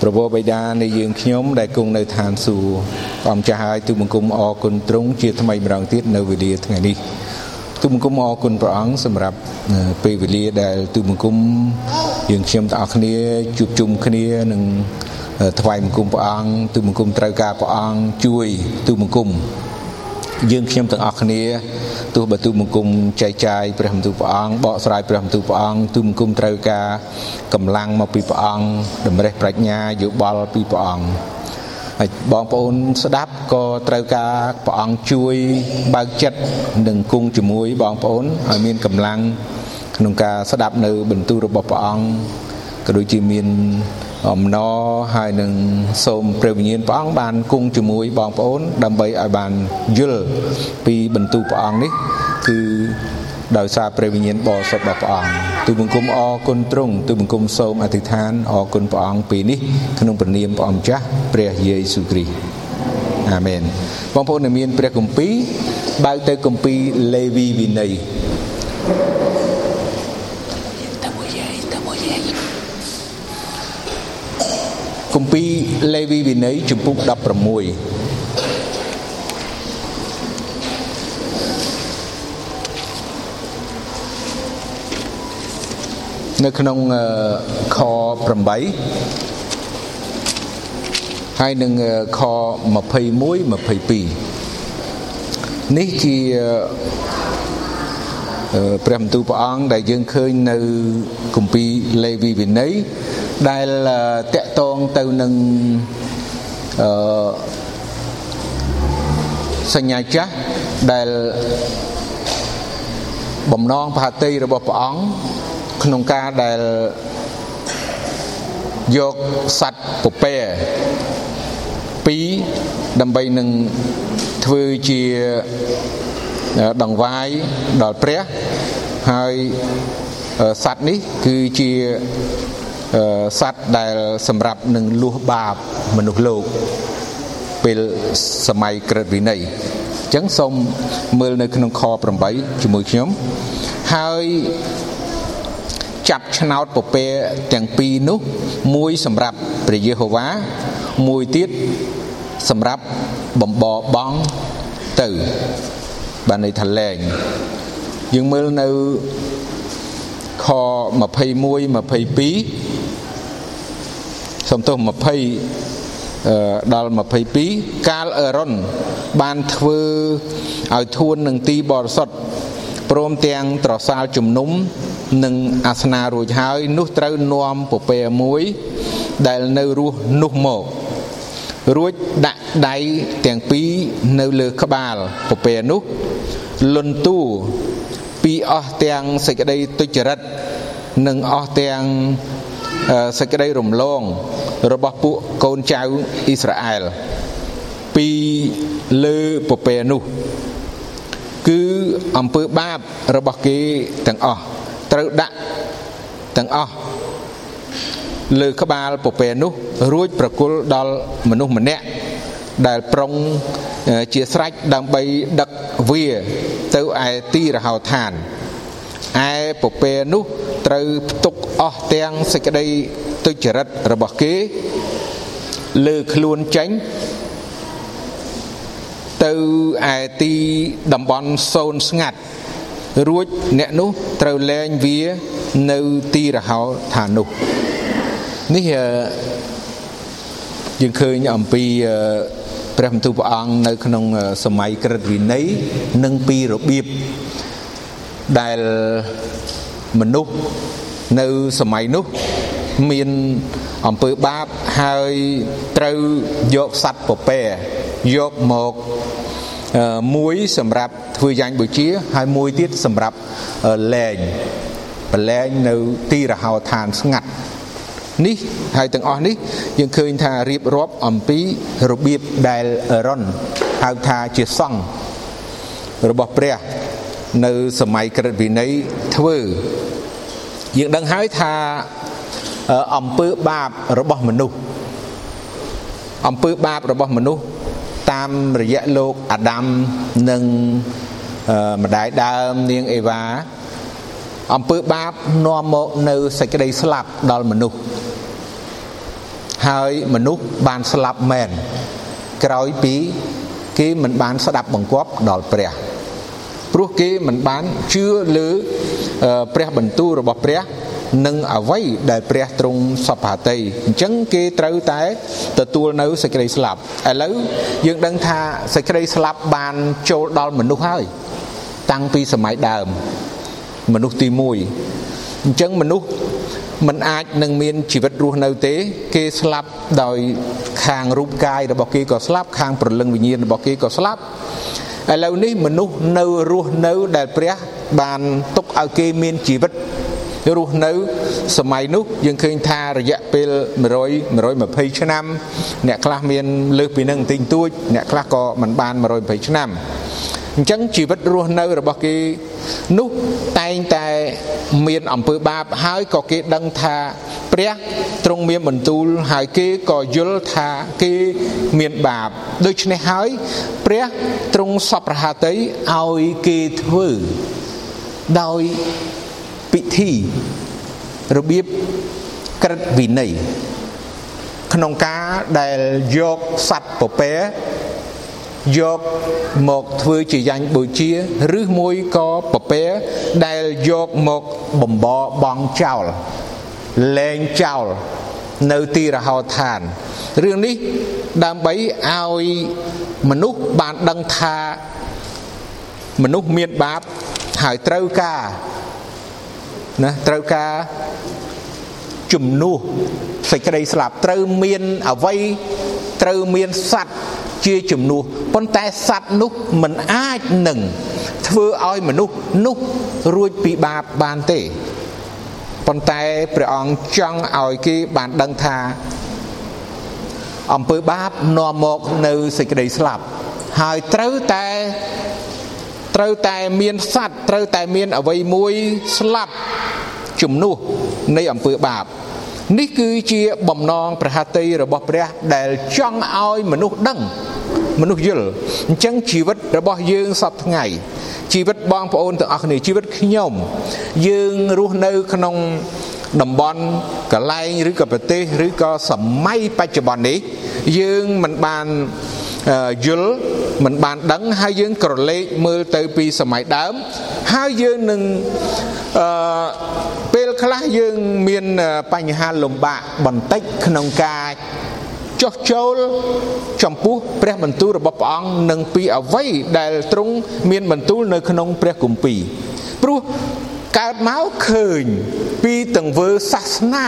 ប្រពោបិតានៃយើងខ្ញុំដែលគង់នៅឋានសួគ៌អំចាស់ហើយទូលបង្គំអរគុណទ្រង់ជាថ្មីម្ដងទៀតនៅវេលាថ្ងៃនេះទូលបង្គំអរគុណព្រះអង្គសម្រាប់ពេលវេលាដែលទូលបង្គំយើងខ្ញុំទាំងអស់គ្នាជួបជុំគ្នានឹងថ្វាយបង្គំព្រះអង្គទូលបង្គំត្រូវការព្រះអង្គជួយទូលបង្គំយើងខ្ញុំទាំងអស់គ្នាទោះបើទូលបង្គំចែកចាយព្រះបន្ទូលព្រះអង្គបកស្រាយព្រះបន្ទូលព្រះអង្គទូលបង្គំត្រូវការកម្លាំងមកពីព្រះអង្គតម្រេះប្រាជ្ញាយោបល់ពីព្រះអង្គហើយបងប្អូនស្ដាប់ក៏ត្រូវការព្រះអង្គជួយបើកចិត្តនិងគង់ជាមួយបងប្អូនឲ្យមានកម្លាំងក្នុងការស្ដាប់នៅបន្ទូលរបស់ព្រះអង្គក៏ដូចជាមានអំណរហើយនឹងសូមព្រះវិញ្ញាណព្រះអង្គបានគង់ជាមួយបងប្អូនដើម្បីឲ្យបានយល់ពីបន្ទូលព្រះអង្គនេះគឺដោយសារព្រះវិញ្ញាណបរិសុទ្ធរបស់ព្រះអង្គទូលបង្គំអរគុណទ្រង់ទូលបង្គំសូមអធិដ្ឋានអរគុណព្រះអង្គពេលនេះក្នុងព្រះនាមព្រះអង្គម្ចាស់ព្រះយេស៊ូវគ្រីស្ទអាមែនបងប្អូនដែលមានព្រះគម្ពីរបើកទៅគម្ពីរលេវីវិន័យគម្ពីរលេវីវិន័យជំពូក16នៅក្នុងខ8ហើយនឹងខ21 22នេះជាព្រះបន្ទូលព្រះអង្គដែលយើងឃើញនៅគម្ពីរលេវីវិន័យដែលតកតងទៅនឹងសញ្ញាចាស់ដែលបំណងប្រតិរបស់ព្រះអង្គក្នុងការដែលយកសត្វពពែ2ដើម្បីនឹងធ្វើជាដង្វាយដល់ព្រះហើយសត្វនេះគឺជាសត្វដែលសម្រាប់នឹងលួសបាបមនុស្សលោកពេលសម័យក្រឹតវិន័យអញ្ចឹងសូមមើលនៅក្នុងខ8ជាមួយខ្ញុំហើយចាប់ឆ្នោតពពែទាំងពីរនោះមួយសម្រាប់ព្រះយេហូវ៉ាមួយទៀតសម្រាប់បំបរបង់ទៅបានន័យថាលែងយើងមើលនៅខ21 22សំទោស20ដល់22កាលអេរ៉ុនបានធ្វើឲ្យធួននឹងទីបរិសុទ្ធព្រមទាំងត្រសាលជំនុំនិងអាសនារួចហើយនោះត្រូវនាំពពែមួយដែលនៅរស់នោះមករួចដាក់ដៃទាំងពីរនៅលើក្បាលពពែនោះលន់តួពីអស់ទាំងសេចក្តីទុច្ចរិតនិងអស់ទាំងសេចក្តីរំលងរបស់ពួកកូនចៅអ៊ីស្រាអែលពីលើពពែនោះគឺអំពើបាបរបស់គេទាំងអស់ត្រូវដាក់ទាំងអស់លើក្បាលពពែនោះរួចប្រគល់ដល់មនុស្សម្នាក់ដែលប្រុងជាស្រេចដើម្បីដឹកវាទៅឯទីរហោឋានឯពពែនោះត្រូវផ្ទុកអស់ទាំងសេចក្តីទុច្ចរិតរបស់គេលើខ្លួនចេញទៅឯទីតំបន់សូន្យស្ងាត់រួចអ្នកនោះត្រូវលែងវានៅទីរហោឋាននោះនេះយើងឃើញអំពីព្រះបន្ទូលព្រះអង្គនៅក្នុងសម័យក្រឹតវិន័យនិងពីរបៀបដែលមនុស្សនៅសម័យនោះមានអំពើបាបហើយត្រូវយកសត្វពពែយកមកមួយសម្រាប់ធ្វើយ៉ាញ់បូជាហើយមួយទៀតសម្រាប់លែងបលែងនៅទីរហោឋានស្ងាត់នេះហើយទាំងអស់នេះយើងឃើញថារៀបរាប់អំពីរបៀបដែលអេរ៉ុនហៅថាជាសង្ឃរបស់ព្រះនៅសម័យក្រឹតវិន័យធ្វើយើងដឹងហើយថាអំពើបាបរបស់មនុស្សអំពើបាបរបស់មនុស្សតាមរយៈលោកអាដាមនិងម្ដាយដើមនាងអេវ៉ាអំពើបាបនាំមកនៅសេចក្តីស្លាប់ដល់មនុស្សហើយមនុស្សបានស្លាប់មែនក្រោយពីគេមិនបានស្ដាប់បង្គាប់ដល់ព្រះព្រោះគេមិនបានជឿលើព្រះបន្ទូលរបស់ព្រះនិងអ្វីដែលព្រះទ្រង់សព្វហត្ថីអញ្ចឹងគេត្រូវតែទទួលនៅសេចក្តីស្លាប់ឥឡូវយើងដឹងថាសេចក្តីស្លាប់បានចូលដល់មនុស្សហើយតាំងពីសម័យដើមមនុស្សទី1អញ្ចឹងមនុស្សមិនអាចនឹងមានជីវិតរស់នៅទេគេស្លាប់ដោយខាងរូបកាយរបស់គេក៏ស្លាប់ខាងព្រលឹងវិញ្ញាណរបស់គេក៏ស្លាប់ឥឡូវនេះមនុស្សនៅរស់នៅដែលព្រះបានទុកឲ្យគេមានជីវិតរស់នៅសម័យនោះយើងឃើញថារយៈពេល120ឆ្នាំអ្នកខ្លះមានលើសពីនឹងបន្តិចតួចអ្នកខ្លះក៏មិនបាន120ឆ្នាំអញ្ចឹងជីវិតរស់នៅរបស់គេនោះតែងតែមានអំពើបាបហើយក៏គេដឹងថាព្រះទ្រង់មានបន្ទូលហើយគេក៏យល់ថាគេមានបាបដូច្នេះហើយព្រះទ្រង់សព្វហត្ថីឲ្យគេធ្វើដោយពិធីរបៀបក្រឹតវិន័យក្នុងការដែលយកសត្វពពែយកមកធ្វើជាយ៉ាញ់បូជាឬមួយក៏ពពែដែលយកមកបំបរបង់ចោលលែងចោលនៅទីរហោឋានរឿងនេះដើម្បីឲ្យមនុស្សបានដឹងថាមនុស្សមានបាបហើយត្រូវការជំនួសសេចក្តីស្លាប់ត្រូវមានអ្វីត្រូវមានសត្វជាជំនួសប៉ុន្តែសត្វនោះមិនអាចនឹងធ្វើឲ្យមនុស្សនោះរួចពីបាបបានទេប៉ុន្តែព្រះអង្គចង់ឲ្យគេបានដឹងថាអំពើបាបនាំមកនៅសេចក្តីស្លាប់ហើយត្រូវតែមានសត្វត្រូវតែមានអ្វីមួយស្លាប់ជំនួសនៃអំពើបាបនេះគឺជាបំណងព្រះហត្ថីរបស់ព្រះដែលចង់ឲ្យមនុស្សដឹងមនុស្សយល់អញ្ចឹងជីវិតរបស់យើងសពថ្ងៃជីវិតបងប្អូនទាំងអស់គ្នាជីវិតខ្ញុំយើងរស់នៅក្នុងតំបន់កន្លែងឬក៏ប្រទេសឬក៏សម័យបច្ចុប្បន្ននេះយើងមិនបានយល់មិនបានដឹងហើយយើងក្រឡេកមើលទៅពីសម័យដើមហើយយើងនឹងពេលខ្លះយើងមានបញ្ហាលំបាកបន្តិចក្នុងការចុះចូលចំពោះព្រះបន្ទូលរបស់ព្រះអង្គនិងពីអ្វីដែលទ្រង់មានបន្ទូលនៅក្នុងព្រះគម្ពីរព្រោះកើតមកឃើញពីទង្វើសាសនា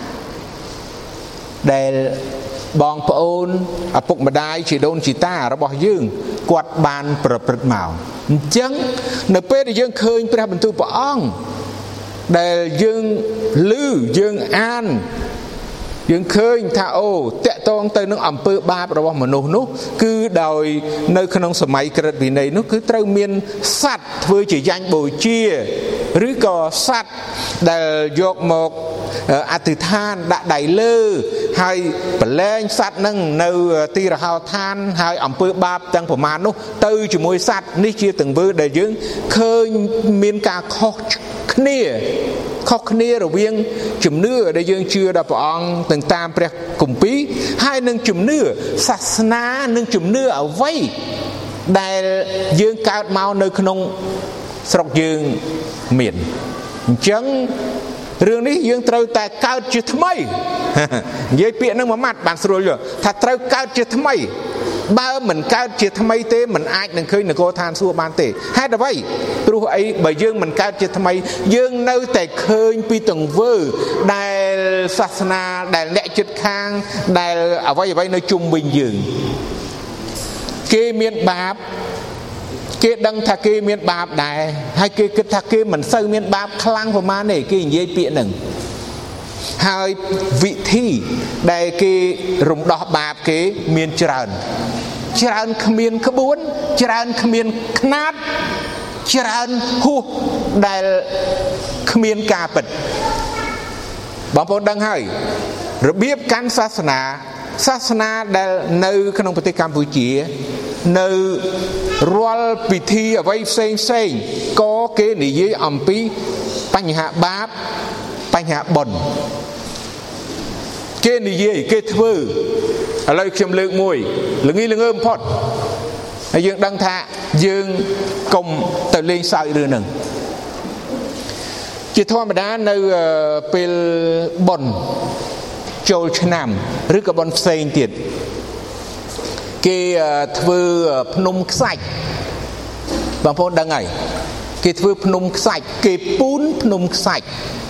ដែលបងប្អូនឪពុកម្ដាយជីដូនជីតារបស់យើងគាត់បានប្រព្រឹត្តមកអញ្ចឹងនៅពេលដែលយើងឃើញព្រះបន្ទូលព្រះអង្គដែលយើងឮយើងអានយើងឃើញថាអូតកតងទៅនឹងអំពើបាបរបស់មនុស្សនោះគឺដោយនៅក្នុងសម័យក្រឹតវិន័យនោះគឺត្រូវមានសត្វធ្វើជាយ៉ាញ់បូជាឬក៏សត្វដែលយកមកអធិដ្ឋានដាក់ដៃលើហើយប្រឡែងសត្វនឹងនៅទីរហោឋានហើយអំពើបាបទាំងប្រមាណនោះទៅជាមួយសត្វនេះជាទង្វើដែលយើងឃើញមានការខុសគ្នារវាងជំនឿដែលយើងជឿដល់ព្រះអង្គទាំងតាមព្រះគម្ពីរហើយនឹងជំនឿសាសនានិងជំនឿអ្វីដែលយើងកើតមកនៅក្នុងស្រុកយើងមានអញ្ចឹងរឿងនេះយើងត្រូវតែកើតជាថ្មីនិយាយពាក្យនឹងមួយម៉ាត់បានស្រួលយល់ថាត្រូវកើតជាថ្មីបើមិនកើតជាថ្មីទេមិនអាចនឹងឃើញនគរឋានសួគ៌បានទេហេតុអ្វីព្រោះអីបើយើងមិនកើតជាថ្មីយើងនៅតែឃើញពីទង្វើដែលសាសនាដែលអ្នកជិតខាងដែលអ្វីនៅជុំវិញយើងគេមានបាបគេដឹងថាគេមានបាបដែរហើយគេគិតថាគេមិនសូវមានបាបខ្លាំងប្រមាណទេគេនិយាយពាក្យហ្នឹងហើយវិធីដែលគេរំដោះបាបគេមានច្រើនគ្មានក្បួនច្រើនគ្មានខ្នាតច្រើនហួសដែលគ្មានការពិតបងប្អូនដឹងហើយរបៀបកាន់សាសនាដែលនៅក្នុងប្រទេសកម្ពុជានៅរាល់ពិធីអ្វីផ្សេងក៏គេនិយាយអំពីបញ្ហាបាបបញ្ហាបុណ្យគេនិយាយគេធ្វើឥឡូវខ្ញុំលើកមួយល្ងីល្ងើបំផុតហើយយើងដឹងថាយើងកុំទៅលេងសើចរឿងហ្នឹងជាធម្មតានៅពេលបុណ្យចូលឆ្នាំឬក៏បុណ្យផ្សេងទៀតគេធ្វើភ្នំខ្សាច់បងប្អូនដឹងហើយគេធ្វើភ្នំខ្សាច់គេពូនភ្នំខ្សាច់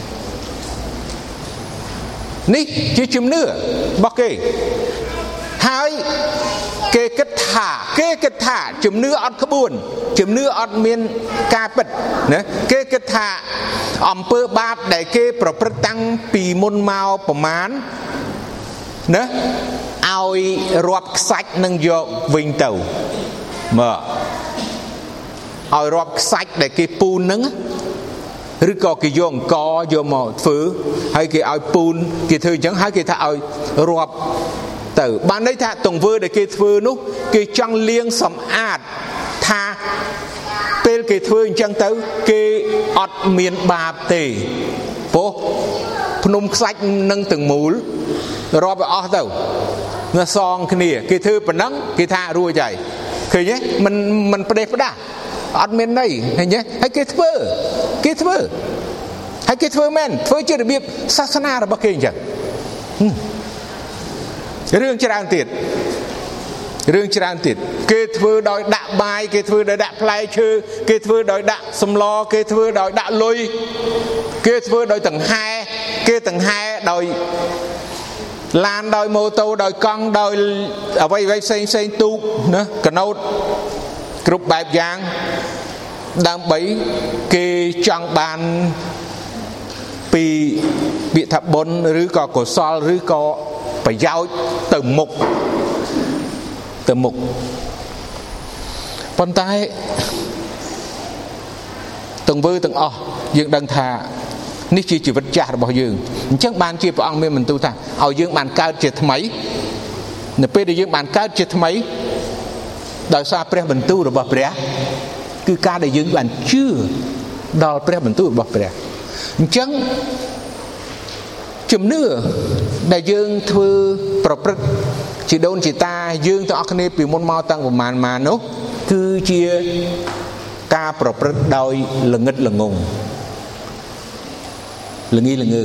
នេះជាជំនឿរបស់គេហើយគេគិតថាជំនឿអត់ក្បួនជំនឿអត់មានការពិតណាគេគិតថាអំពើបាបដែលគេប្រព្រឹត្តតាំងពីមុនមកប្រមាណណាឲ្យរាប់ខ្សាច់នឹងយកវិញទៅមើលឲ្យរាប់ខ្សាច់ដែលគេពូនហ្នឹងឬក៏គេយកអង្គយកមកធ្វើហើយគេឲ្យពូនគេធ្វើអញ្ចឹងហើយគេថាឲ្យរាប់ទៅបានន័យថាទង្វើដែលគេធ្វើនោះគេចង់លាងសម្អាតថាពេលគេធ្វើអញ្ចឹងទៅគេអត់មានបាបទេព្រោះភ្នំខ្សាច់នឹងទាំងមូលរាប់ឲ្យអស់ទៅនៅសងគ្នាគេធ្វើប៉ុណ្ណឹងគេថារួចហើយឃើញទេមិនផ្ដេសផ្ដាស់អត់មានន័យឃើញទេហើយគេធ្វើហើយគេធ្វើមែនធ្វើជារបៀបសាសនារបស់គេអញ្ចឹងរឿងច្រើនទៀតគេធ្វើដោយដាក់បាយគេធ្វើដោយដាក់ផ្លែឈើគេធ្វើដោយដាក់សម្លគេធ្វើដោយដាក់លុយគេធ្វើដោយដង្ហែគេដង្ហែដោយឡានដោយម៉ូតូដោយកង់ដោយអ្វីផ្សេងទូកណាកណូតគ្រប់បែបយ៉ាងដើម្បីគេចង់បានពីពាក្យថាបុណ្យឬក៏កុសលឬក៏ប្រយោជន៍ទៅមុខប៉ុន្តែទង្វើទាំងអស់យើងដឹងថានេះជាជីវិតចាស់របស់យើងអញ្ចឹងបានជាព្រះអង្គមានបន្ទូលថាឲ្យយើងបានកើតជាថ្មីនៅពេលដែលយើងបានកើតជាថ្មីដោយសារព្រះបន្ទូលរបស់ព្រះគឺការដែលយើងបានជឿដល់ព្រះបន្ទូលរបស់ព្រះអញ្ចឹងជំនឿដែលយើងធ្វើប្រព្រឹត្តជីដូនជីតាយើងទាំងអស់គ្នាពីមុនមកតាំងប្រមាណមកនោះគឺជាការប្រព្រឹត្តដោយល្ងិតល្ងងល្ងីល្ងើ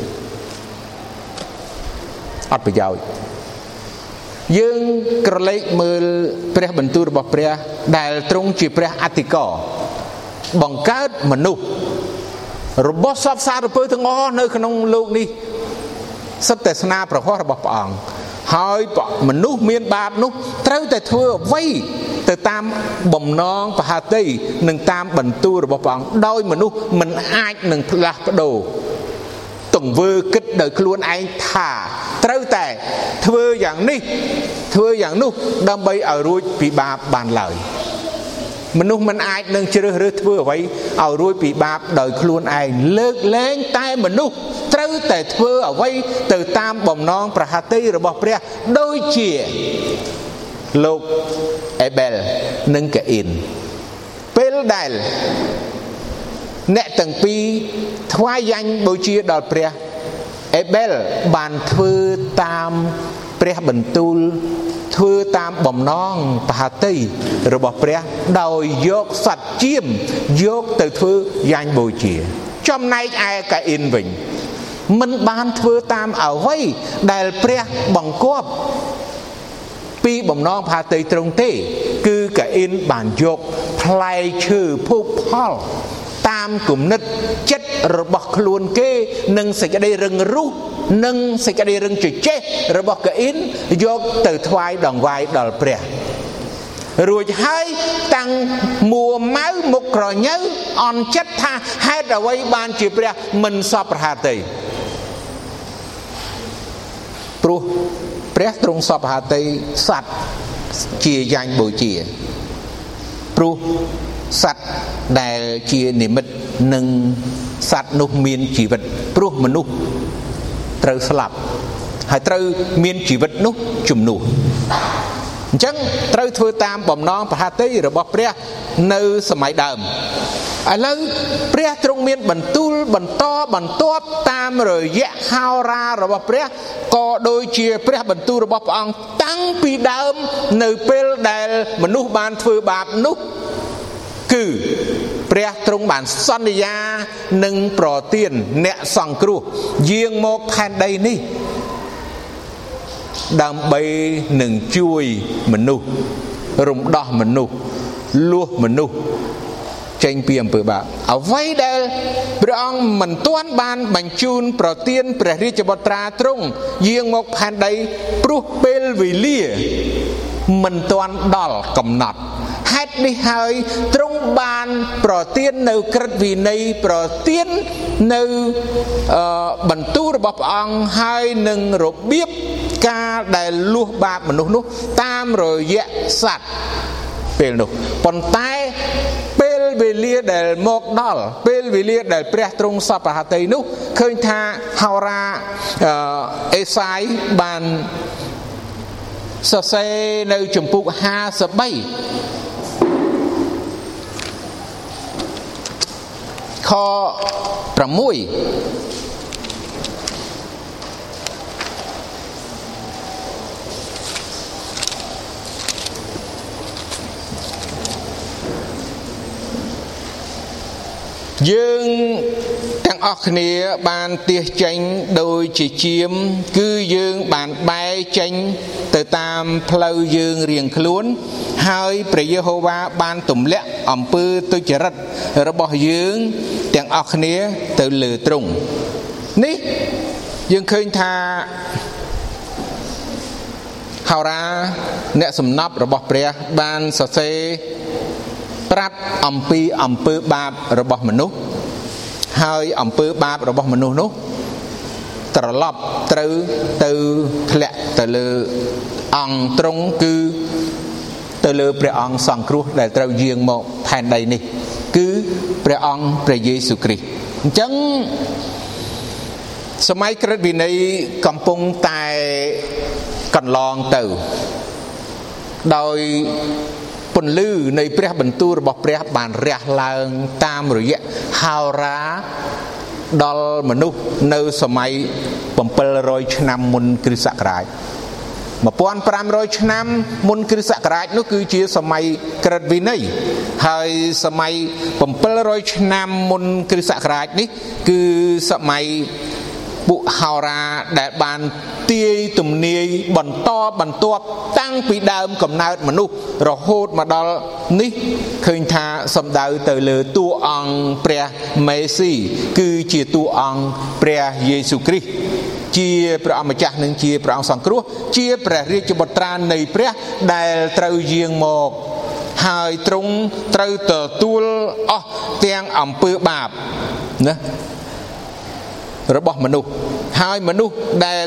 អត់ប្រយោជន៍យើងក្រឡេកមើលព្រះបន្ទូលរបស់ព្រះដែលទ្រង់ជាព្រះអធិការបង្កើតមនុស្សរបស់សពសារពើទាំងអស់នៅក្នុងលោកនេះសិតតែស្នាប្រហោះរបស់ព្រះអង្គហើយមនុស្សមានបាបនោះត្រូវតែធ្វើអ្វីទៅតាមបំណងបហាតីនិងតាមបន្ទូលរបស់ព្រះអង្គដោយមនុស្សមិនអាចនឹងផ្លាស់ប្ដូរទង្វើគិតដោយខ្លួនឯងថាត្រូវតែធ្វើយ៉ាងនេះធ្វើយ៉ាងនោះដើម្បីឲ្យរួចពីបាបបានឡើយមនុស្សមិនអាចនឹងជ្រើសរើសធ្វើអ្វីឲ្យរួចពីបាបដោយខ្លួនឯងលើកលែងតែមនុស្សត្រូវតែធ្វើអ្វីទៅតាមបំណងប្រហាតីរបស់ព្រះដូចជាលោកអេបែលនិងកាអ៊ីនពេលដែលអ្នកទាំងពីរថ្វាយយ៉ាញ់បូជាដល់ព្រះអេបែលបានធ្វើតាមព្រះបន្ទូលធ្វើតាមបំណងបហាតីរបស់ព្រះដោយយកសត្វជៀមយកទៅធ្វើយ៉ាញ់បូជាចំណែកឯកាអ៊ីនវិញមិនបានធ្វើតាមអ្វីដែលព្រះបង្គាប់ពីបំណងបហាតីត្រង់ទេគឺកាអ៊ីនបានយកផ្លែឈើភោគផលតាមគំនិតចិត្តរបស់ខ្លួនគេនិងសេចក្តីរឹងរូសនិងសេចក្តីរឹងជជែករបស់កាអ៊ីនយកទៅថ្វាយដង្វាយដល់ព្រះរួចហើយតាំងមួម៉ៅមុខក្រញើអន់ចិត្តថាហេតុអ្វីបានជាព្រះមិនសពប្រហាតីព្រោះព្រះទ្រង់សពប្រហាតីសត្វជាយ៉ាញ់បូជាព្រោះសត្វដែលជានិមិត្តនឹងសត្វនោះមានជីវិតព្រោះមនុស្សត្រូវស្លាប់ហើយត្រូវមានជីវិតនោះជំនួសអញ្ចឹងត្រូវធ្វើតាមបំណងប្រហាតីរបស់ព្រះនៅសម័យដើមឥឡូវព្រះទ្រង់មានបន្ទូលបន្តបន្ទាប់តាមរយៈហោរារបស់ព្រះក៏ដូចជាព្រះបន្ទូលរបស់ព្រះអង្គតាំងពីដើមនៅពេលដែលមនុស្សបានធ្វើបាបនោះគឺព្រះទ្រង់បានសន្យានឹងប្រទានអ្នកសង្គ្រោះយាងមកផែនដីនេះដើម្បីនឹងជួយមនុស្សរំដោះមនុស្សលួសមនុស្សចេញពីអំពើបាបអ្វីដែលព្រះអង្គមិនទាន់បានបញ្ជូនប្រទានព្រះរាជបុត្រាទ្រង់យាងមកផែនដីព្រោះពេលវេលាមិនទាន់ដល់កំណត់ហេតុនេះហើយទ្រង់បានប្រទាននៅក្រឹតវិន័យប្រទាននៅបន្ទូលរបស់ព្រះអង្គហើយនឹងរបៀបការដែលលួសបាបមនុស្សនោះតាមរយៈសត្វពេលនោះប៉ុន្តែពេលវេលាដែលមកដល់ពេលវេលាដែលព្រះទ្រង់សពហត្ថីនោះឃើញថាហោរាអេសាយបានសរសេរនៅជំពូក53ខ6យើងទាំងអស់គ្នាបានទៀសចេញដោយជាជាមគឺយើងបានបែរចេញទៅតាមផ្លូវយើងរៀងខ្លួនហើយព្រះយេហូវ៉ាបានទម្លាក់អំពើទុច្ចរិតរបស់យើងទាំងអស់គ្នាទៅលើទ្រង់នេះយើងឃើញថាហោរាអ្នកសំណប់របស់ព្រះបានសរសេរប្រាប់អំពីអំពើបាបរបស់មនុស្សហើយអំពើបាបរបស់មនុស្សនោះត្រឡប់ត្រូវទៅធ្លាក់ទៅលើអង្គទ្រង់គឺទៅលើព្រះអង្គសង្គ្រោះដែលត្រូវយាងមកផែនដីនេះគឺព្រះអង្គព្រះយេស៊ូវគ្រីស្ទអញ្ចឹងសម័យក្រឹតវិន័យកំពុងតែកន្លងទៅដោយពន្លឺនៃព្រះបន្ទូលរបស់ព្រះបានរះឡើងតាមរយៈហោរាដល់មនុស្សនៅសម័យ700ឆ្នាំមុនគ្រិស្តសករាជ1500ឆ្នាំមុនគ្រិស្តសករាជនោះគឺជាសម័យក្រឹតវិន័យហើយសម័យ700ឆ្នាំមុនគ្រិស្តសករាជនេះគឺសម័យពួកហោរាដែលបានទាយទំនាយបន្តបន្ទាប់តាំងពីដើមកំណើតមនុស្សរហូតមកដល់នេះឃើញថាសំដៅទៅលើតួអង្គព្រះមេស៊ីគឺជាតួអង្គព្រះយេស៊ូវគ្រីស្ទជាព្រះអម្ចាស់និងជាព្រះអង្គសង្គ្រោះជាព្រះរាជបុត្រានៃព្រះដែលត្រូវយាងមកហើយទ្រង់ត្រូវទទួលអស់ទាំងអំពើបាបណារបស់មនុស្សហើយមនុស្ស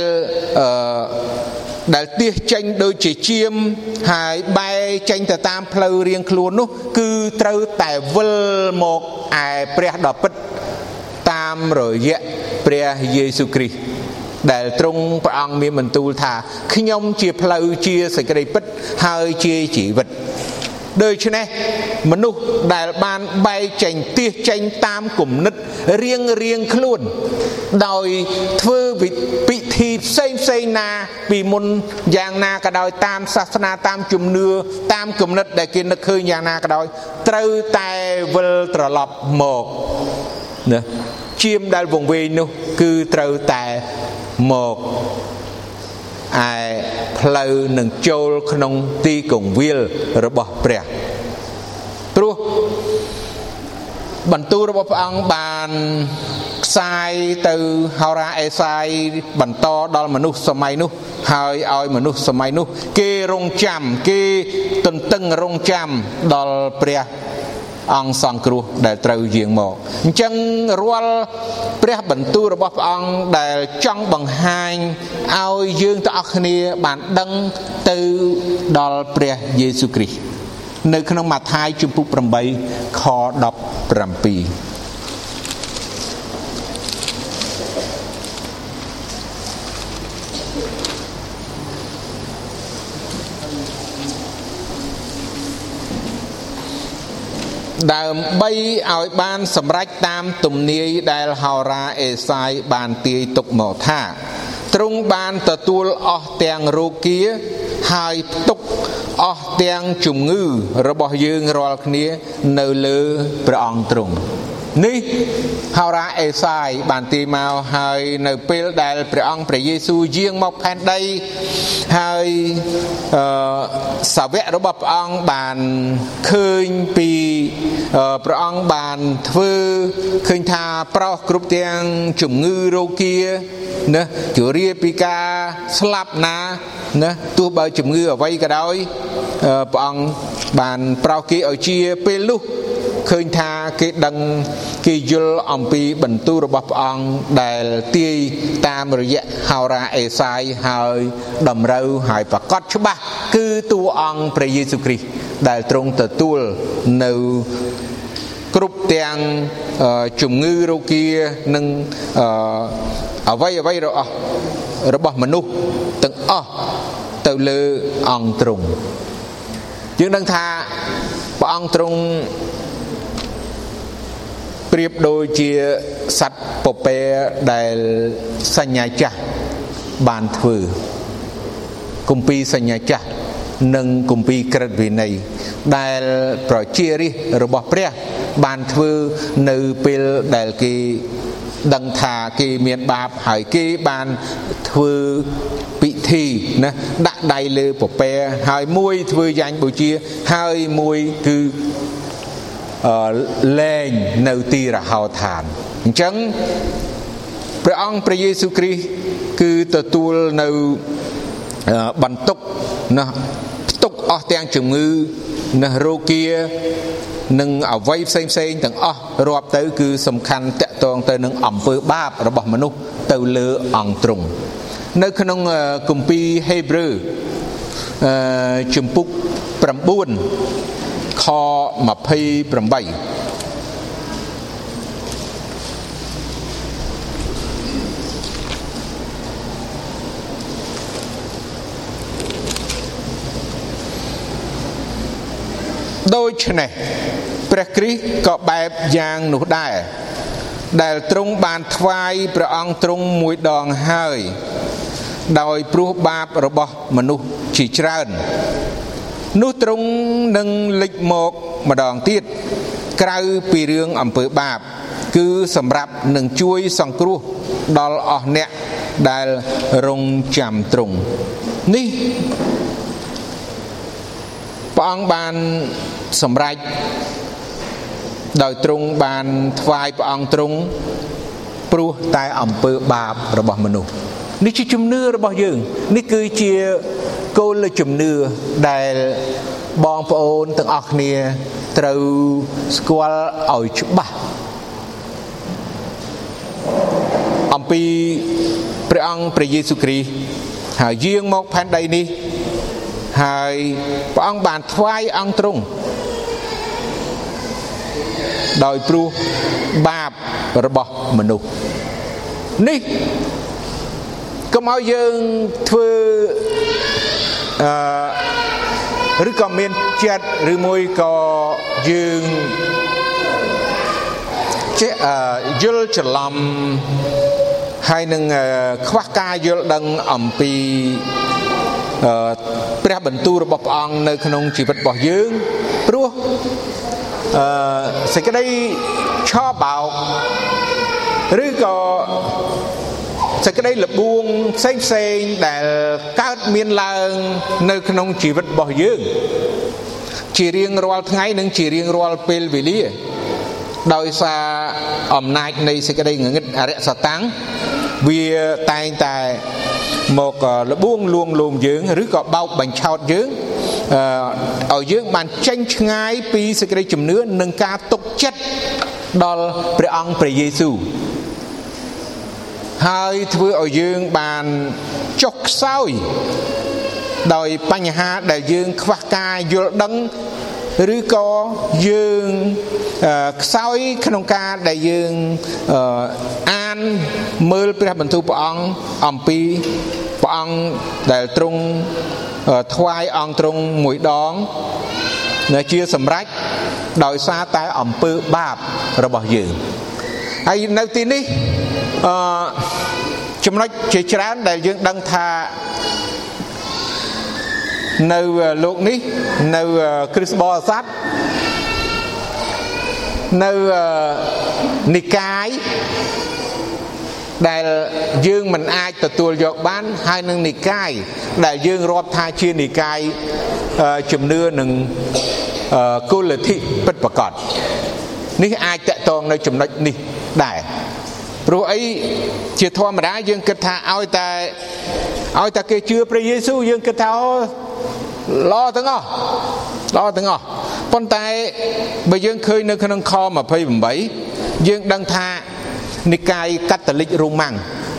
ដែលទៀសចេញដូចជាជាមហើយបែរចេញទៅតាមផ្លូវរៀងខ្លួននោះគឺត្រូវតែវិលមកឯព្រះដ៏ពិតតាមរយៈព្រះយេស៊ូវគ្រីស្ទដែលទ្រង់ព្រះអង្គមានបន្ទូលថាខ្ញុំជាផ្លូវជាសេចក្តីពិតហើយជាជីវិតដូច្នេះមនុស្សដែលបានបែកចេញទៀសចេញតាមគំនិតរៀងខ្លួនដោយធ្វើពិធីផ្សេងណាពីមុនយ៉ាងណាក៏ដោយតាមសាសនាតាមជំនឿតាមគំនិតដែលគេនឹកឃើញយ៉ាងណាក៏ដោយត្រូវតែវិលត្រឡប់មកណាជាមដែលវង្វេងនោះគឺត្រូវតែមកឯផ្លូវនឹងចូលក្នុងទីគង្វាលរបស់ព្រះព្រោះបន្ទូលរបស់ព្រះអង្គបានផ្សាយទៅហោរាអេសាយបន្តដល់មនុស្សសម័យនោះហើយឲ្យមនុស្សសម័យនោះគេរងចាំគេទន្ទឹងរងចាំដល់ព្រះអង្គសង្គ្រោះដែលត្រូវយាងមកអញ្ចឹងរាល់ព្រះបន្ទូលរបស់ព្រះអង្គដែលចង់បង្ហាញឲ្យយើងទាំងអស់គ្នាបានដឹងទៅដល់ព្រះយេស៊ូវគ្រីស្ទនៅក្នុងម៉ាថាយជំពូក8ខ17 ដើម្បីឲ្យបានសម្រេចតាមទំនាយដែលហោរាអេសាយបានទាយទុកមកថាទ្រង់បានទទួលអស់ទាំងរោគាហើយផ្ទុកអស់ទាំងជំងឺរបស់យើងរាល់គ្នានៅលើព្រះអង្គទ្រង់នេះហោរាអេសាយបានទាយមកហើយនៅពេលដែលព្រះអង្គព្រះយេស៊ូវយាងមកផែនដីហើយសាវករបស់ព្រះអង្គបានឃើញពីព្រះអង្គបានធ្វើឃើញថាប្រោសគ្រប់ទាំងជំងឺរោគាណាជរាពីការស្លាប់ណាទោះបើជំងឺអ្វីក៏ដោយព្រះអង្គបានប្រោសគេឲ្យជាពេលនោះឃើញថាគេដឹងគេយល់អំពីបន្ទូលរបស់ព្រះអង្គដែលទាយតាមរយៈហោរាអេសាយហើយតម្រូវហើយប្រកាសច្បាស់គឺតួអង្គព្រះយេស៊ូវគ្រីស្ទដែលទ្រង់ទទួលនៅគ្រប់ទាំងជំងឺរោគានិងអ្វីរបស់មនុស្សទាំងអស់ទៅលើអង្គទ្រង់យើងដឹងថាព្រះអង្គទ្រង់ប្រៀបដូចជាសត្វពពែដែលសញ្ញាចាស់បានធ្វើគម្ពីរសញ្ញាចាស់និងគម្ពីរក្រឹតវិន័យដែលប្រជារាស្ត្ររបស់ព្រះបានធ្វើនៅពេលដែលគេដឹងថាគេមានបាបហើយគេបានធ្វើពិធីណាដាក់ដៃលើពពែហើយមួយធ្វើយ៉ាញ់បូជាហើយមួយគឺលែងនៅទីរហោឋានអញ្ចឹងព្រះអង្គព្រះយេស៊ូវគ្រីស្ទគឺទទួលនៅបន្ទុកណាផ្ទុកអស់ទាំងជំងឺណារោគានិងអវ័យផ្សេងទាំងអស់រាប់ទៅគឺសំខាន់តកតងទៅនឹងអំពើបាបរបស់មនុស្សទៅលើអង្គទ្រង់នៅក្នុងគម្ពីរហេព្រើរជំពូក9ខ28ដូច្នេះព្រះគ្រីស្ទក៏បែបយ៉ាងនោះដែរដែលទ្រង់បានថ្វាយព្រះអង្គទ្រង់មួយដងហើយដោយព្រោះបាបរបស់មនុស្សជាច្រើននោះទ្រង់នឹងលេចមកម្ដងទៀតក្រៅពីរឿងអំពើបាបគឺសម្រាប់នឹងជួយសង្គ្រោះដល់អស់អ្នកដែលរង់ចាំទ្រង់នេះព្រះអង្គបានសម្រេចដោយទ្រង់បានថ្វាយព្រះអង្គទ្រង់ព្រោះតែអំពើបាបរបស់មនុស្សនេះជាជំនឿរបស់យើងនេះគឺជាគោលជំនឿដែលបងប្អូនទាំងអស់គ្នាត្រូវស្គាល់ឲ្យច្បាស់អំពីព្រះអង្គព្រះយេស៊ូវគ្រីស្ទហើយយាងមកផែនដីនេះហើយព្រះអង្គបានថ្វាយអង្គទ្រង់ដោយព្រោះបាបរបស់មនុស្សនេះកុំឲ្យយើងធ្វើឬក៏មានចិត្តឬមួយក៏យើងចេះយល់ច្រឡំហើយនឹងខ្វះការយល់ដឹងអំពីព្រះបន្ទូលរបស់ព្រះអង្គនៅក្នុងជីវិតរបស់យើងព្រោះសេចក្តីឆោបោកឬក៏សេចក្តីលបួងផ្សេងដែលកើតមានឡើងនៅក្នុងជីវិតរបស់យើងជារៀងរាល់ថ្ងៃនិងជារៀងរាល់ពេលវេលាដោយសារអំណាចនៃសេចក្តីងងឹតអរិយសតាំងវាតែងតែមកលបួងលួងលោមយើងឬក៏បោកបញ្ឆោតយើងឲ្យយើងបានចេញឆ្ងាយពីសេចក្តីជំនឿនិងការទុកចិត្តដល់ព្រះអង្គព្រះយេស៊ូវហើយធ្វើឲ្យយើងបានចុះខ្សោយដោយបញ្ហាដែលយើងខ្វះការយល់ដឹងឬក៏យើងខ្សោយក្នុងការដែលយើងអានមើលព្រះបន្ទូលព្រះអង្គអំពីព្រះអង្គដែលទ្រង់ថ្វាយអង្គទ្រង់មួយដងជាសម្រេចដោយសារតែអំពើបាបរបស់យើងហើយនៅទីនេះចំណុចជាច្រើនដែលយើងដឹងថានៅលោកនេះនៅគ្រិស្តបរិស័ទនៅនិកាយដែលយើងមិនអាចទទួលយកបានហើយនឹងនិកាយដែលយើងរាប់ថាជានិកាយជំនឿនឹងគុលលទ្ធិពិតប្រាកដនេះអាចតកតងនៅចំណុចនេះដែរព្រោះអីជាធម្មតាយើងគិតថាឲ្យតែគេជឿព្រះយេស៊ូវយើងគិតថាល្អទាំងអស់ប៉ុន្តែបើយើងឃើញនៅក្នុងខ28យើងដឹងថានិកាយកាតូលិករូម៉ាំង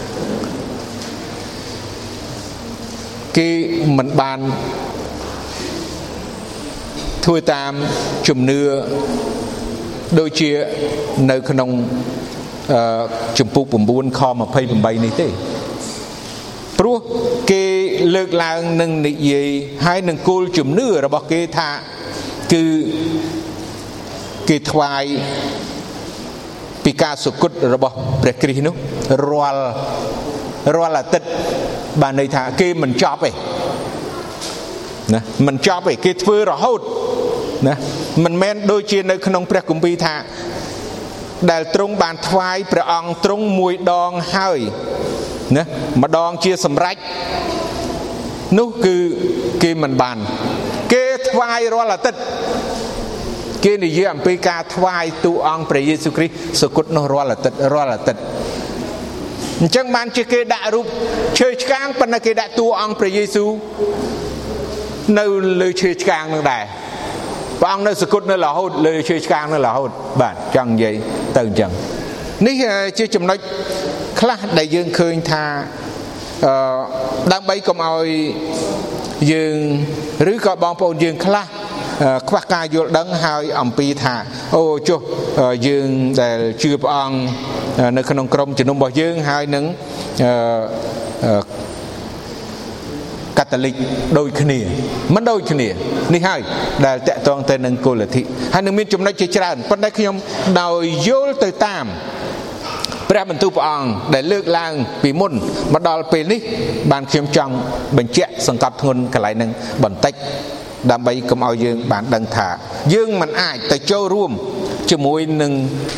គេមិនបានធ្វើតាមជំនឿដូចជានៅក្នុងជំពូក9ខ28នេះទេព្រោះគេលើកឡើងនឹងនិយាយហើយនឹងគោលជំនឿរបស់គេថាគឺគេថ្វាយពីការសុគតរបស់ព្រះគ្រីស្ទនោះរាល់អាទិត្យបានន័យថាគេមិនចប់ទេណាមិនចប់ទេគេធ្វើរហូតណាមិនមែនដូចជានៅក្នុងព្រះគម្ពីរថាដែលទ្រង់បានថ្វាយព្រះអង្គទ្រង់មួយដងហើយណាម្ដងជាសម្រេចនោះគឺគេមិនបានគេថ្វាយរាល់អាទិត្យគេនិយាយអំពីការថ្វាយទូអង្គព្រះយេស៊ូវគ្រីស្ទសុគតនោះរាល់អាទិត្យអញ្ចឹងបានជាគេដាក់រូបឈើឆ្កាងប៉ុន្តែគេដាក់តួអង្គព្រះយេស៊ូវនៅលើឈើឆ្កាងនឹងដែរព្រះអង្គនៅសុគតនៅរហូតលើឈើឆ្កាងនៅរហូតបាទចង់និយាយទៅអញ្ចឹងនេះជាចំណុចខ្លះដែលយើងឃើញថាដើម្បីកុំឲ្យយើងឬក៏បងប្អូនយើងខ្លះខ្វះការយល់ដឹងហើយអំពីថាអូចុះយើងដែលជឿព្រះអង្គនៅក្នុងក្រុមជំនុំរបស់យើងហើយនឹងកាតូលិកដូចគ្នាមិនដូចគ្នានេះហើយដែលតកតងទៅនឹងគោលលទ្ធិហើយនឹងមានចំណុចជាច្រើនប៉ុន្តែខ្ញុំដោយយល់ទៅតាមព្រះបន្ទូលព្រះអង្គដែលលើកឡើងពីមុនមកដល់ពេលនេះបានខ្ញុំចង់បញ្ជាក់សង្កត់ធ្ងន់កន្លែងហ្នឹងបន្តិចដើម្បីកុំឲ្យយើងបានដឹងថាយើងមិនអាចទៅចូលរួមជាមួយនឹង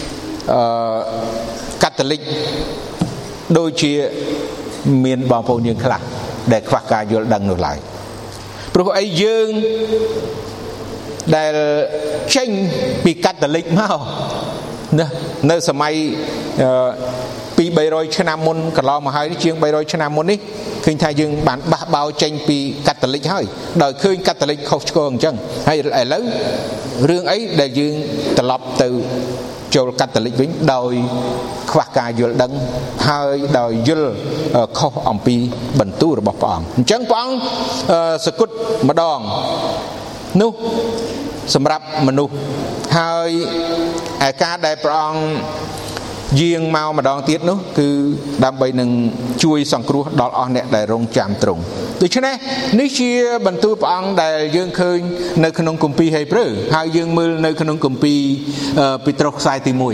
កាតូលិកដូចជាមានបងប្អូនយើងខ្លះដែលខ្វះការយល់ដឹងនោះឡើយព្រោះអីយើងដែលចេញពីកាតូលិកមកណានៅសម័យ200-300ឆ្នាំមុនកន្លងមកហើយជាង300ឆ្នាំមុននេះឃើញថាយើងបានបះបោចេញពីកាតូលិកហើយដោយឃើញកាតូលិកខុសឆ្គងអញ្ចឹងហើយឥឡូវរឿងអីដែលយើងត្រឡប់ទៅចូលកាតូលិកវិញដោយខ្វះការយល់ដឹងហើយដោយយល់ខុសអំពីបន្ទូលរបស់ព្រះអង្គអញ្ចឹងព្រះអង្គសគត់ម្ដងនោះសម្រាប់មនុស្សហើយឯការដែលព្រះអង្គយាងមកម្ដងទៀតនោះគឺដើម្បីនឹងជួយសង្គ្រោះដល់អស់អ្នកដែលរងចាំទ្រង់ដូច្នេះនេះជាបន្ទូលព្រះអង្គដែលយើងឃើញនៅក្នុងគម្ពីរហេព្រើរហើយយើងមើលនៅក្នុងគម្ពីរពេត្រុសខ្សែទី1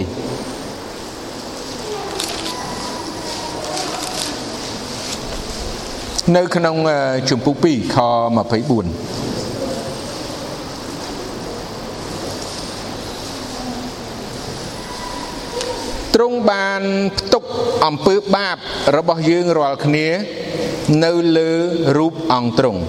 នៅក្នុងជំពូក2ខ24ទ្រង់បានផ្ទុកអំពើបាបរបស់យើងរាល់គ្នានៅលើរូបអង្គទ្រង់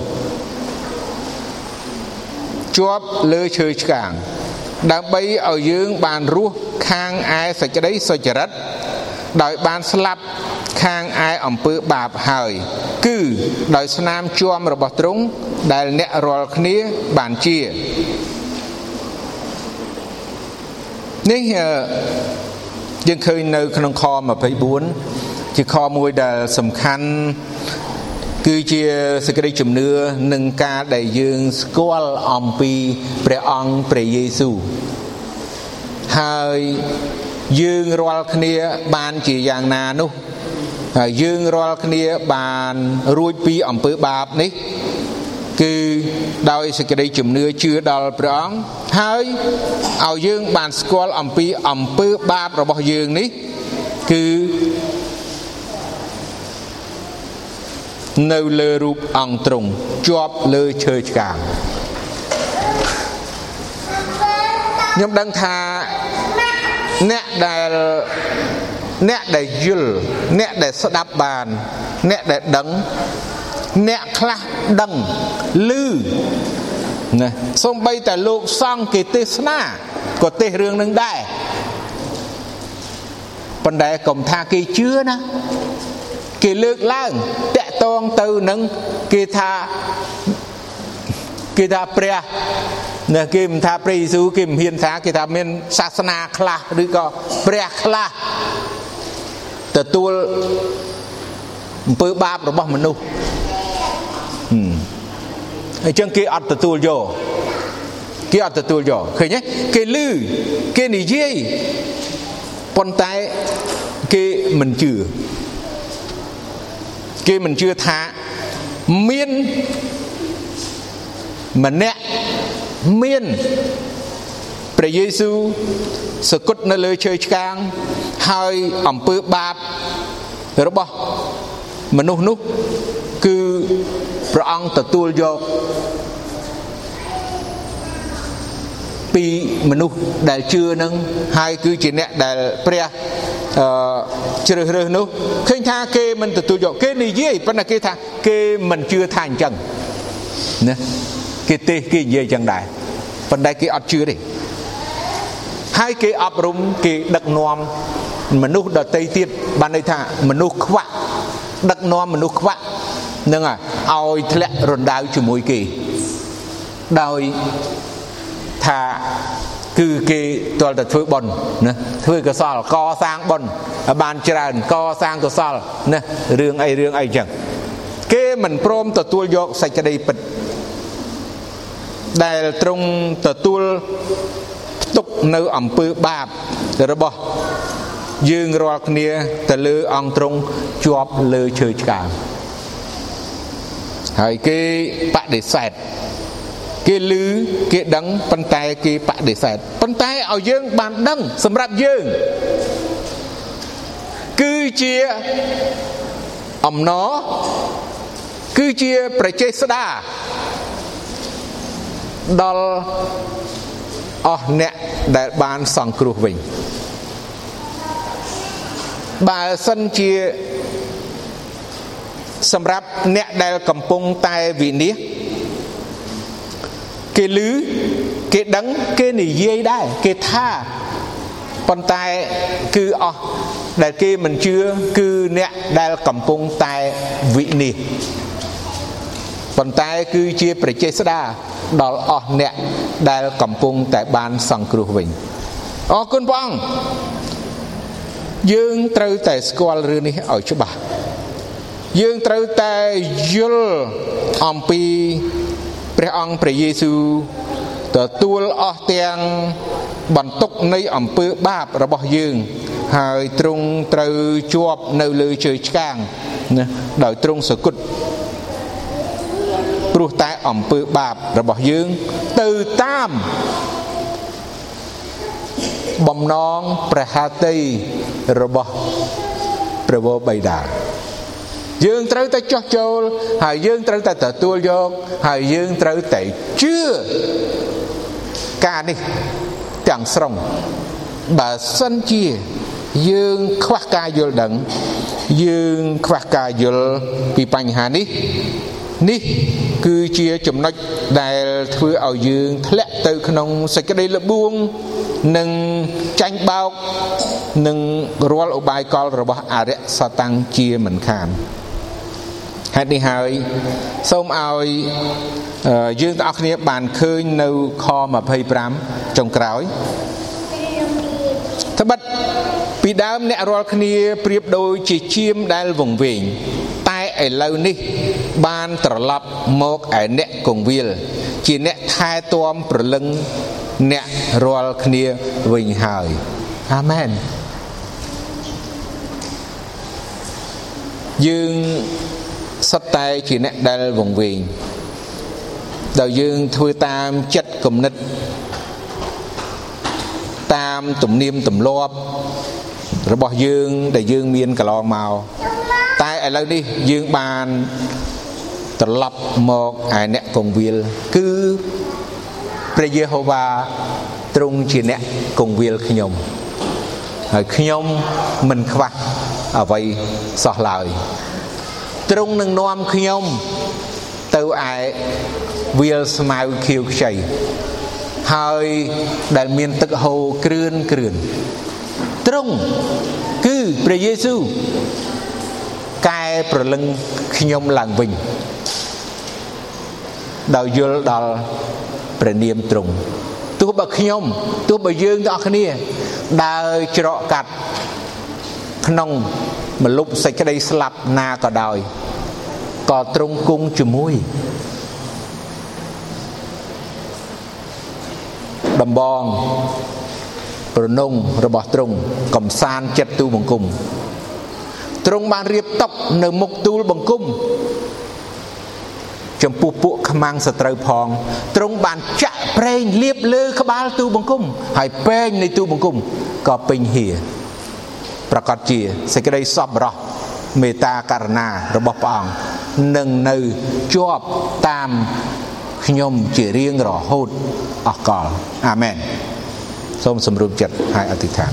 ជាប់លើឈើឆ្កាងដើម្បីឲ្យយើងបានរស់ខាងឯសេចក្តីសុចរិតដោយបានស្លាប់ខាងឯអំពើបាបហើយគឺដោយស្នាមជួមរបស់ទ្រង់ដែលអ្នករាល់គ្នាបានជានេះយើងឃើញនៅក្នុងខ24ជាខមួយដែលសំខាន់គឺជាសេចក្តីជំនឿនឹងការដែលយើងស្គាល់អំពីព្រះអង្គព្រះយេស៊ូវហើយយើងរាល់គ្នាបានជាយ៉ាងណានោះហើយយើងរាល់គ្នាបានរួចពីអំពើបាបនេះគឺដោយសេចក្តីជំនឿជឿដល់ព្រះអង្គហើយឲ្យយើងបានស្គាល់អំពីអំពើបាបរបស់យើងនេះគឺនៅលើរូបអង្គទ្រង់ជាប់លើឈើឆ្កាងខ្ញុំដឹងថាអ្នកដែលយល់អ្នកដែលស្ដាប់បានអ្នកដែលដឹងអ្នកខ្លះដឹងឮណាសូម្បីតែលោកសង្ឃគេទេសនាក៏ទេសរឿងនឹងដែរប៉ុន្តែកុំថាគេជឿណាគេលើកឡើងតាក់ទងទៅនឹងគេថាព្រះណាគេមិនថាព្រះយេស៊ូវគេមិនហ៊ានថាគេថាមានសាសនាខ្លះឬក៏ព្រះខ្លះទទួលអំពើបាបរបស់មនុស្សអញ្ចឹងគេអត់ទទួលយកឃើញទេគេឮគេនិយាយប៉ុន្តែគេមិនជឿថាមានម្នាក់មានព្រះយេស៊ូវសគត់នៅលើឈើឆ្កាងហើយអំពើបាបរបស់មនុស្សនោះគឺព្រះអង្គទទួលយកពីមនុស្សដែលជឿនឹងហើយគឺជាអ្នកដែលព្រះជ្រើសរើសនោះឃើញថាគេមិនទទួលយកគេនិយាយប៉ុន្តែគេថាគេមិនជឿថាអញ្ចឹងណាគេទេគេនិយាយអញ្ចឹងដែរប៉ុន្តែគេអត់ជឿទេហើយគេអប់រំគេដឹកនាំមនុស្សដទៃទៀតបានន័យថាមនុស្សខ្វាក់ដឹកនាំមនុស្សខ្វាក់នឹងឲ្យធ្លាក់រណ្ដៅជាមួយគេដោយថាគឺគេទាល់តែធ្វើបុណ្យណាធ្វើកុសលកសាងបុណ្យបានច្រើនកសាងកុសលណារឿងអីអញ្ចឹងគេមិនព្រមទទួលយកសេចក្តីពិតដែលទ្រង់ទទួលផ្ទុកនៅអំពើបាបរបស់យើងរាល់គ្នាទៅលើអង្គទ្រង់ជាប់លើឈើឆ្កាងហើយគេបដិសេធគេឮគេដឹងប៉ុន្តែគេបដិសេធប៉ុន្តែឲ្យយើងបានដឹងសម្រាប់យើងគឺជាអំណរគឺជាប្រជាស្ដាដល់អស់អ្នកដែលបានសង្គ្រោះវិញបើសិនជាសម្រាប់អ្នកដែលកំពុងតែវិនិច្ឆ័យគេឮគេដឹងគេនិយាយដែរគេថាប៉ុន្តែគឺអស់ដែលគេមិនជឿគឺអ្នកដែលកំពុងតែវិនិច្ឆ័យប៉ុន្តែគឺជាប្រជាស្ដាដល់អស់អ្នកដែលកំពុងតែបានសង្គ្រោះវិញអរគុណព្រះអង្គយើងត្រូវតែស្គាល់រឿងនេះឲ្យច្បាស់យើងត្រូវតែយល់អំពីព្រះអង្គព្រះយេស៊ូវទទួលអស់ទាំងបន្ទុកនៃអំពើបាបរបស់យើងហើយទ្រង់ត្រូវជាប់នៅលើឈើឆ្កាងណាដោយទ្រង់សគត់ព្រោះតែអំពើបាបរបស់យើងទៅតាមបំណងព្រះហឫទ័យរបស់ព្រះវរបិតាយើងត្រូវតែចោះចូលហើយយើងត្រូវតែទទួលយកហើយយើងត្រូវតែជឿការនេះទាំងស្រុងបើសិនជាយើងខ្វះការយល់ដឹងយើងខ្វះការយល់ពីបញ្ហានេះគឺជាចំណុចដែលធ្វើឲ្យយើងធ្លាក់ទៅក្នុងសេចក្តីល្បួងនិងចាញ់បោកនិងរាល់ឧបាយកលរបស់អរិយសតាំងជាមិនខានហេតុនេះហើយសូមឲ្យយើងទាំងអស់គ្នាបានឃើញនៅខ25ចុងក្រោយត្បិតពីដើមអ្នករាល់គ្នាប្រៀបដូចជាជៀមដែលវង្វេងតែឥឡូវនេះបានត្រឡប់មកឯអ្នកគង្វាលជាអ្នកថែទាំប្រលឹងអ្នករាល់គ្នាវិញហើយអាមែនយើងសុទ្ធតែជាអ្នកដែលវង្វេងដោយយើងធ្វើតាមចិត្តគំនិតតាមទំនៀមទម្លាប់របស់យើងដែលយើងមានកន្លងមកតែឥឡូវនេះយើងបានត្រឡប់មកឯអ្នកគង្វាលគឺព្រះយេហូវ៉ាទ្រង់ជាអ្នកគង្វាលខ្ញុំហើយខ្ញុំមិនខ្វះអ្វីសោះឡើយទ្រង់នឹងនាំខ្ញុំទៅឯវាលស្មៅខៀវខ្ចីហើយដែលមានទឹកហូរគ្រឿនទ្រង់គឺព្រះយេស៊ូវកែប្រលឹងខ្ញុំឡើងវិញដោយយល់ដល់ព្រះនាមទ្រង់ទោះបើយើងទាំងអស់គ្នាដើរច្រកកាត់ក្នុងមលុបសេចក្តីស្លាប់ណាក៏ដោយក៏ទ្រង់គង់ជាមួយដំបងប្រណុងរបស់ទ្រង់កំសាន្តចិត្តទូបង្គំទ្រង់បានរៀបតុនៅមុខទូលបង្គំចំពោះពួកខ្មាំងសត្រូវផងទ្រង់បានចាក់ប្រេងលាបលើក្បាលទូបង្គំហើយពេងនៃទូបង្គំក៏ពេញហៀប្រកាសជាសេចក្តីសប្បុរសមេត្តាករុណារបស់ព្រះអង្គនឹងនៅជាប់តាមខ្ញុំជារៀងរហូតអស់កលអាមែនសូមសម្រុំចិត្តហើយអធិដ្ឋាន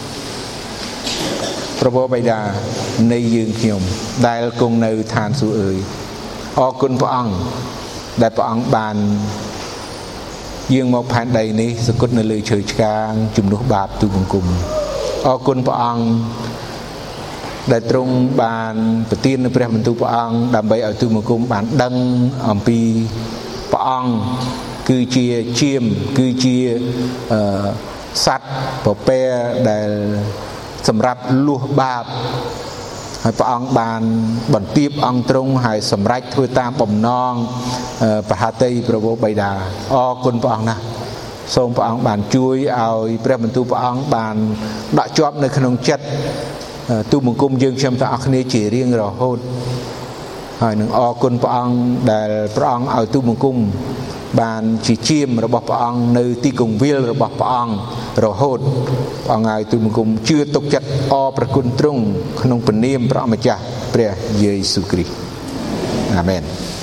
ព្រះបិតានៃយើងខ្ញុំដែលគង់នៅឋានសួគ៌អើយអរគុណព្រះអង្គដែលព្រះអង្គបានយាងមកផែនដីនេះសគត់នៅលើឈើឆ្កាងជំនួសបាបទូបង្គំអរគុណព្រះអង្គដែលទ្រង់បានប្រទាននូវព្រះបន្ទូលព្រះអង្គដើម្បីឲ្យទូបង្គំបានដឹងអំពីព្រះអង្គគឺជាជាមគឺជាសត្វពពែដែលសម្រាប់លួសបាបហើយព្រះអង្គបានបន្ទាបអង្គទ្រង់ហើយសម្រេចធ្វើតាមបំណងប្រហាតីព្រះបិតាអរគុណព្រះអង្គណាស់សូមព្រះអង្គបានជួយឲ្យព្រះបន្ទូលព្រះអង្គបានដកជាប់នៅក្នុងចិត្តទូបង្គំយើងខ្ញុំទាំងអស់គ្នាជារៀងរហូតហើយនឹងអរគុណព្រះអង្គដែលព្រះអង្គឲ្យទូបង្គំបានជាជាមរបស់ព្រះអង្គនៅទីគង្វាលរបស់ព្រះអង្គរហូតព្រះអង្គឲ្យទូបង្គំជឿទុកចិត្តអរព្រគុណទ្រង់ក្នុងព្រះនាមព្រះអម្ចាស់ព្រះយេស៊ូវគ្រីស្ទអាមែន